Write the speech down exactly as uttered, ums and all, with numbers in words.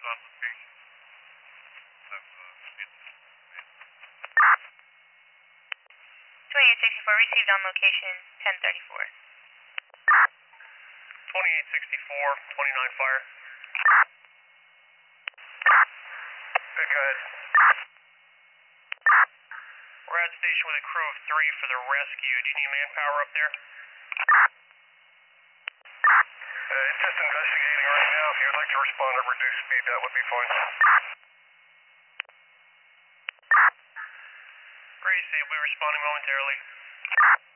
twenty-eight sixty-four received on location ten thirty-four. twenty-eight sixty-four, twenty-nine fire. Good, go ahead. We're at station with a crew of three for the rescue. Do you need manpower up there? Uh, it's just investigating right now. If you'd like to respond at reduced speed, that would be fine. Gracie, we'll be responding momentarily.